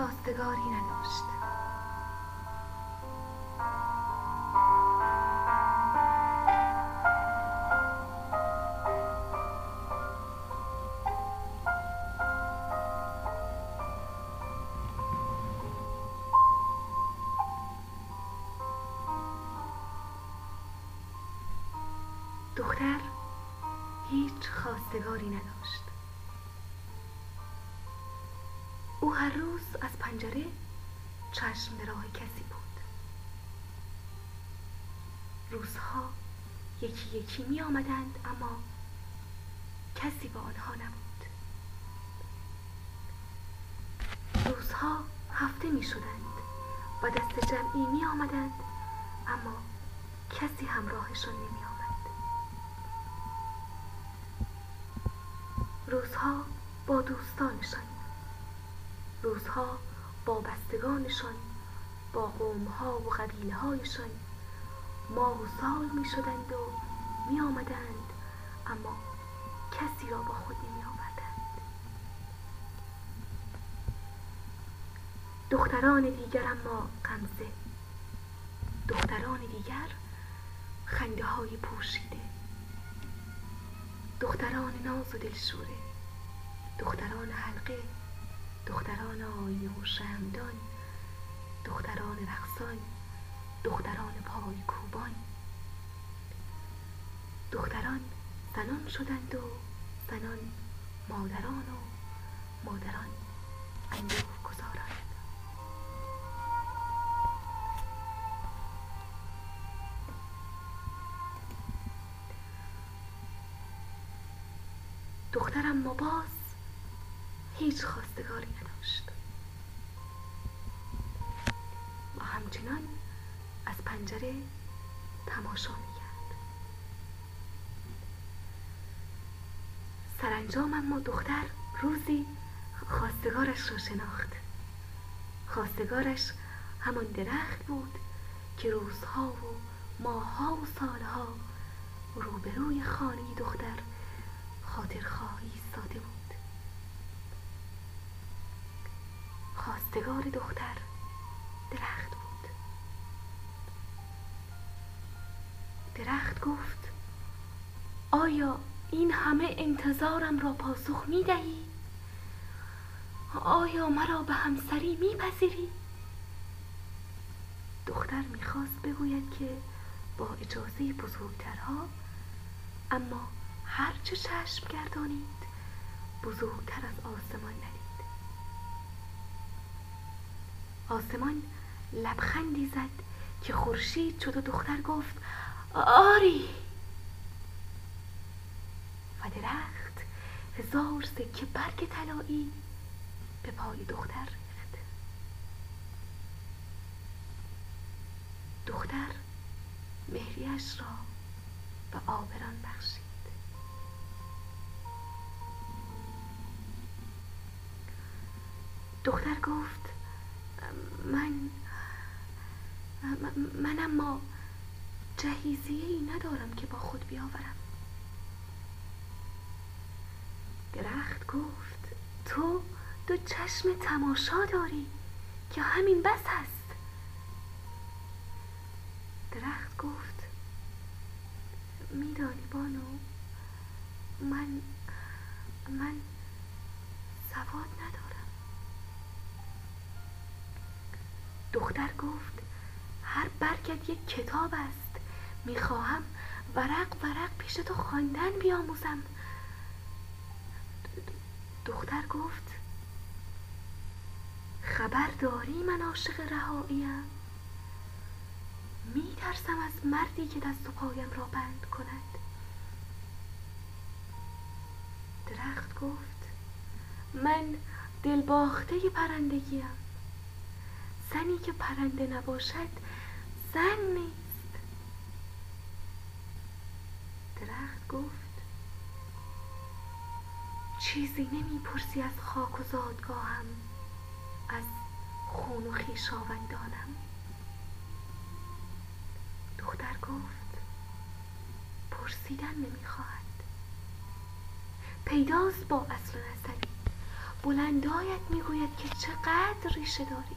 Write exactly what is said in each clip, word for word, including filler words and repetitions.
خواستگاری نداشت. دختر هیچ خواستگاری نداشت. او هر روز از پنجره چشم به راه کسی بود. روزها یکی یکی می آمدند اما کسی با آنها نبود. روزها هفته می شدند و دست جمعی می آمدند اما کسی همراهشان نمی آمد. روزها با دوستانشان، روزها با بستگانشان، با قومها و قبیله هایشان ماه و سال می شدند و می آمدند اما کسی را با خود نمی آوردند. دختران دیگر اما غمزه، دختران دیگر خنده های پوشیده، دختران ناز و دلشوره، دختران حلقه، دختران آینه و شمعدان، دختران رقصان، دختران پای کوبان. دختران زنان شدند و زنان مادران و مادران اندوه گذاران. دخترم ما باز هیچ خواستگاری نداشت و همچنان از پنجره تماشا می‌کرد. سرانجام اما دختر روزی خواستگارش را شناخت. خواستگارش همان درخت بود که روزها و ماه‌ها و سالها روبروی خانه دختر خاطرخواهی ایستاده بود. خواستگار دختر درخت بود. درخت گفت آیا این همه انتظارم را پاسخ می دهی؟ آیا مرا به همسری می پذیری؟ دختر می خواست بگوید که با اجازه بزرگترها، اما هر چه چشم گردانید بزرگتر از آسمان ندید. آسمان لبخندی زد که خورشید شد و دختر گفت آری. و درخت هزار سکه برگ طلایی به پای دختر ریخت. دختر مهریش را به آبران بخشید. دختر گفت من من اما جهیزیه‌ای ندارم که با خود بیاورم. درخت گفت تو دو چشم تماشا داری که همین بس هست. درخت گفت میدانی بانو، من من سواد ندارم. دختر گفت هر برگت یک کتاب است، میخواهم ورق ورق پیش تو خواندن بیاموزم. دختر گفت خبر داری من عاشق رهاییم، میترسم از مردی که دست و پایم را بند کند. درخت گفت من دلباخته پرندگیم، زنی که پرنده نباشد زن نیست. درخت گفت چیزی نمیپرسی از خاک و زادگاهم، از خون و خویشاوندانم. دختر گفت پرسیدن نمیخواهد. پیداست با اصل و نسبی بلندایت میگوید که چقدر ریشه داری.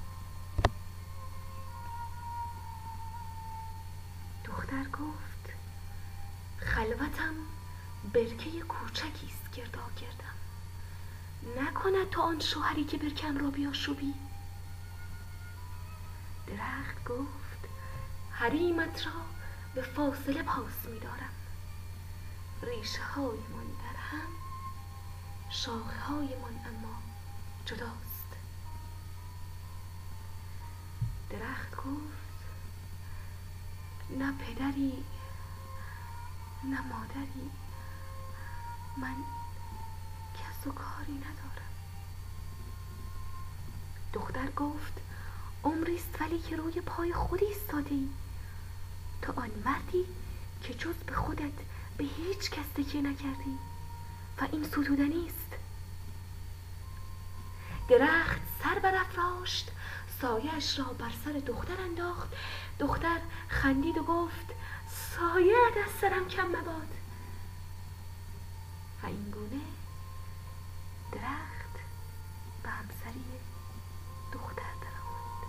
دختر گفت خلوتم برکه کوچکی است گرداگردم، نکند تو آن شوهری که برکم را بیاشوبی. درخت گفت حریمت را به فاصله پاس می‌دارم، ریشه های من در هم، شاخه های من اما جداست. درخت گفت نه پدری نه مادری، من کس و کاری ندارم. دختر گفت عمریست ولی که روی پای خود ایستادی، تو آن مردی که جز به خودت به هیچ کس تکیه نکردی و این ستودنی است. درخت سر برافراشت، سایه‌اش را بر سر دختر انداخت. دختر خندید و گفت سایه‌ات از سرم کم مباد. و این گونه درخت به همسری دختر درآمد.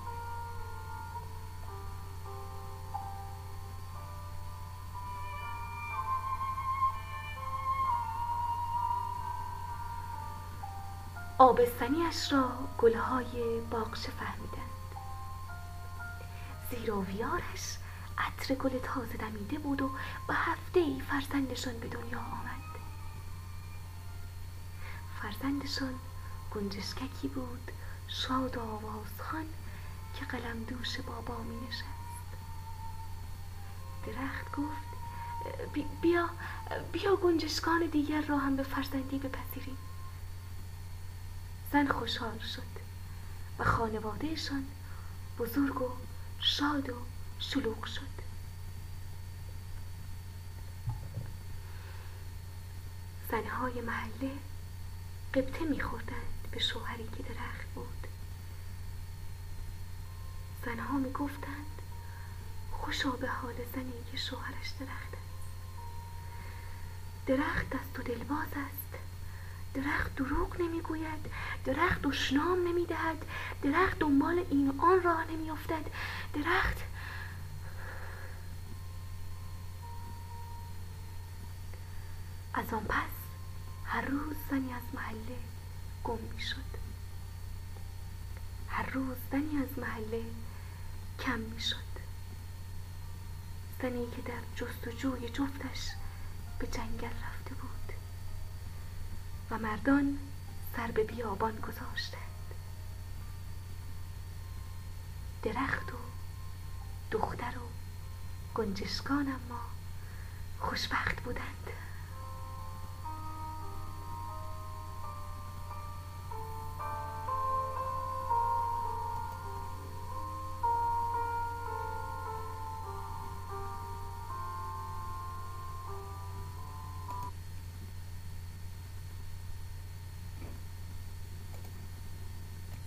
آبستنیش را گلهای باغچه فهمیدند، زیرا ویارش عطر گل تازه دمیده بود و به هفته‌ای فرزندشان به دنیا آمد. فرزندشان گنجشککی بود شاد و آوازخوان که قلم دوش بابا می نشست. درخت گفت بیا بیا گنجشکان دیگر را هم به فرزندی بپذیریم. زن خوشحال شد و خانوادهشان بزرگ و شاد و شلوغ شد. زنهای محله غبطه می‌خوردند به شوهری که درخت بود. زنها می‌گفتند خوشا به حال زنی که شوهرش درخت است. درخت دست و دلباز است، درخت دروغ نمیگوید، درخت دشنام نمیدهد، درخت دنبال این و آن راه نمیافتد. درخت از آن پس هر روز زنی از محله گم میشد، هر روز زنی از محله کم میشد. زنی که در جستجوی جفتش به جنگل رفته بود و مردان سر به بیابان گذاشتند. درخت و دختر و گنجشکان اما خوشبخت بودند.